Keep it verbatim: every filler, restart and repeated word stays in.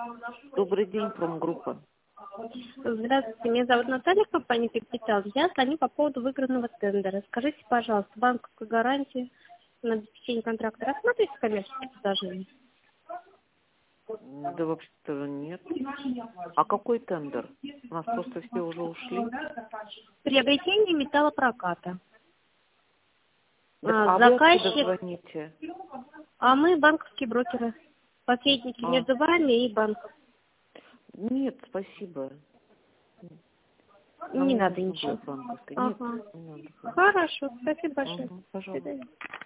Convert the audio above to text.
Добрый день, промгруппа. Здравствуйте, меня зовут Наталья, компания «Капитал». Я звоню по поводу выигранного тендера. Скажите, пожалуйста, банковскую гарантию на обеспечение контракта рассматривается коммерческое предложение? Да вообще-то нет. А какой тендер? У нас просто все уже ушли. Приобретение металлопроката. Да, А, а вы откуда заказчик, звоните? а мы банковские брокеры, посредники А, между вами и банком. нет, спасибо. Не Нам не надо нужно ничего. будет банковской. Нет, Ага. не надо. Хорошо, спасибо большое. Угу, До пожалуйста. свидания.